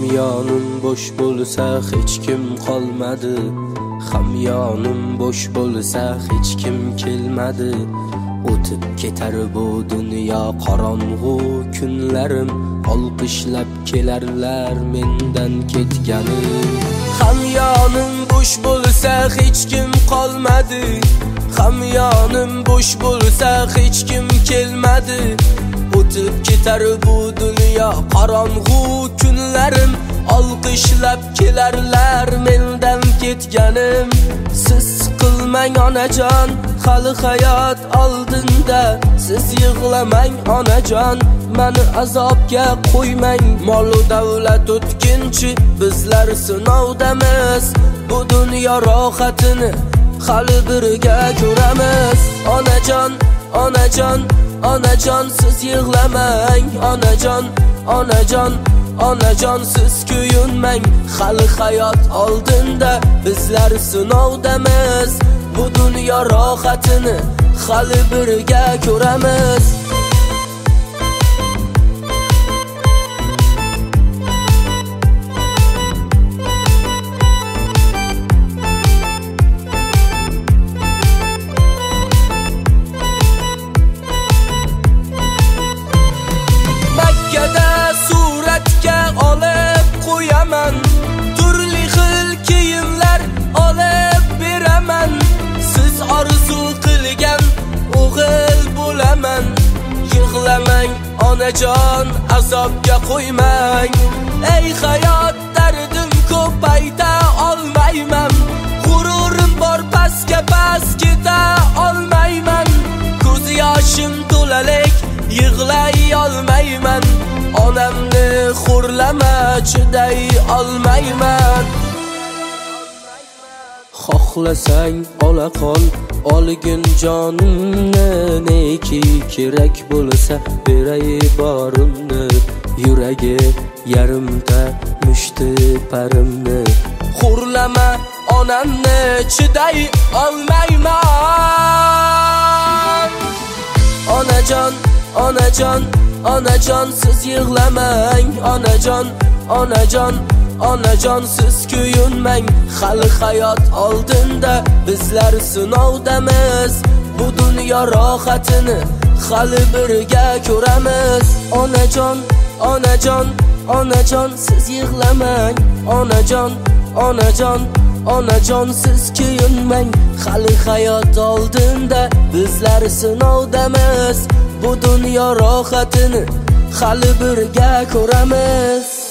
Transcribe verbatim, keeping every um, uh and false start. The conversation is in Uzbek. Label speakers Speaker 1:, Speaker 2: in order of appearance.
Speaker 1: Hamyonim bosh bo'lsa hech kim qolmadi, hamyonim bosh bo'lsa hech kim kelmadi. O'tib ketar bu dunyo qorong'u kunlarim, olqishlab kelarlar mendan ketganim. Hamyonim bosh bo'lsa hech kim qolmadi, hamyonim bosh bo'lsa hech kim kelmadi. O'tib ketar bu dunyo qorong'u kunlarim, olqishlab kelarlar mendan ketganim. Siz qilmang onajon, hali hayot oldinda. Siz yig'lamang onajon, meni azobga qo'ymang. Mol-u davlat o'tkinchi, bizlar sinovdamiz. Bu dunyo rohatini hali birga ko'ramiz. Onajon, onajon, onajon siz yig'lamang. Onajon, onajon, onajon siz kuyunmang. Hali hayot oldinda, bizlar sinovdamiz. Bu dunyo rohatini hali birga ko'ramiz. Makkada suratga olib qo'yaman, turli xil kiyimlar olib beraman. Siz orzu qilgan o'g'il bo'laman. Yig'lamang onajon, azobga qo'ymang. Ey hayot, dardim ko'p ayta olmayman. G'ururim bor, pastga past keta olmayman. Ko'z yoshim to'lalik, yig'lay olmayman. Onamni xo'rlama, chiday olmayman. Xohlasang ola qol, olgin jonimni. Neki kerak bo'lsa beray borimni. Yuragi yarimta mushti parimni. Xo'rlama onamni, chiday olmayman. Onajon, onajon, onajon siz yig'lamang. Onajon, onajon, onajon siz kuyunmang. Hali hayot oldinda, bizlar sinovdamiz. Bu dunyo rohatini hali birga ko'ramiz. Onajon, onajon, onajon siz yig'lamang. Onajon, onajon, onajon siz kuyunmang. Hali hayot oldinda, bizlar sinovdamiz. Bu dunyo rohatini hali birga ko'ramiz.